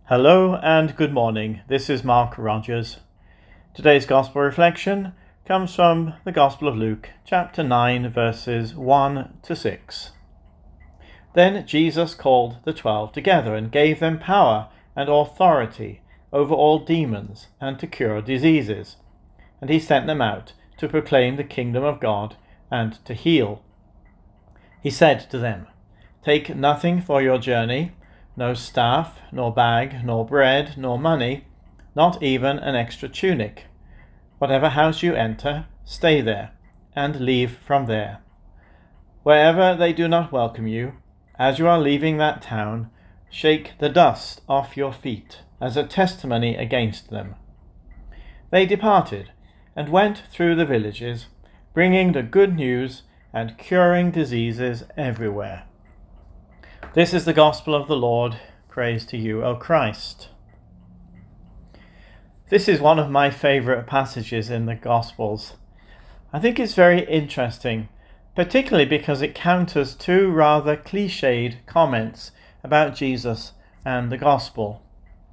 Hello and good morning. This is Mark Rogers. Today's Gospel reflection comes from the Gospel of Luke, chapter 9, verses 1 to 6. Then Jesus called the 12 together and gave them power and authority over all demons and to cure diseases. And he sent them out to proclaim the kingdom of God and to heal. He said to them, "Take nothing for your journey, no staff, nor bag, nor bread, nor money, not even an extra tunic. Whatever house you enter, stay there, and leave from there. Wherever they do not welcome you, as you are leaving that town, shake the dust off your feet as a testimony against them." They departed and went through the villages, bringing the good news and curing diseases everywhere. This is the gospel of the Lord. Praise to you, O Christ. This is one of my favourite passages in the Gospels. I think it's very interesting, particularly because it counters two rather cliched comments about Jesus and the Gospel.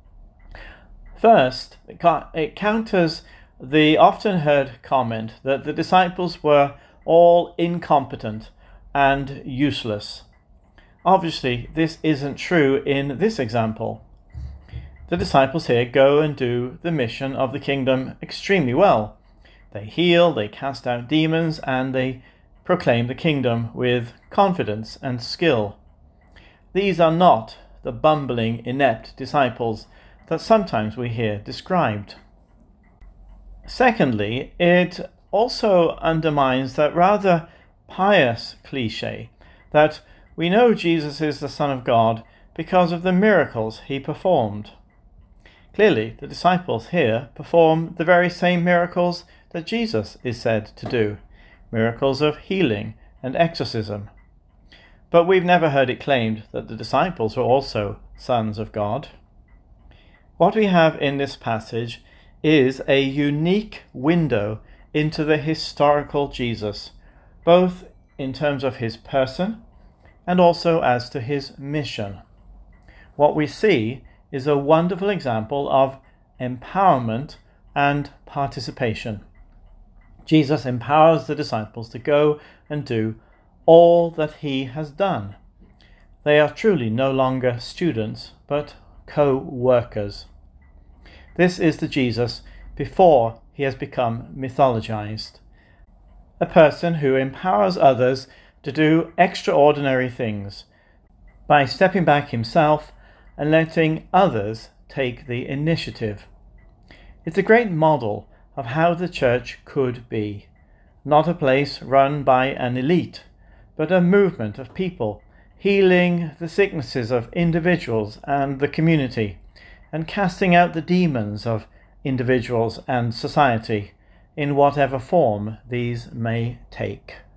First, it counters the often heard comment that the disciples were all incompetent and useless. Obviously, this isn't true in this example. The disciples here go and do the mission of the kingdom extremely well. They heal, they cast out demons, and they proclaim the kingdom with confidence and skill. These are not the bumbling, inept disciples that sometimes we hear described. Secondly, it also undermines that rather pious cliche that we know Jesus is the Son of God because of the miracles he performed. Clearly, the disciples here perform the very same miracles that Jesus is said to do, miracles of healing and exorcism. But we've never heard it claimed that the disciples were also sons of God. What we have in this passage is a unique window into the historical Jesus, both in terms of his person and also as to his mission. What we see is a wonderful example of empowerment and participation. Jesus empowers the disciples to go and do all that he has done. They are truly no longer students, but co-workers. This is the Jesus before he has become mythologized. A person who empowers others to do extraordinary things by stepping back himself and letting others take the initiative. It's a great model of how the church could be, not a place run by an elite, but a movement of people healing the sicknesses of individuals and the community, and casting out the demons of individuals and society in whatever form these may take.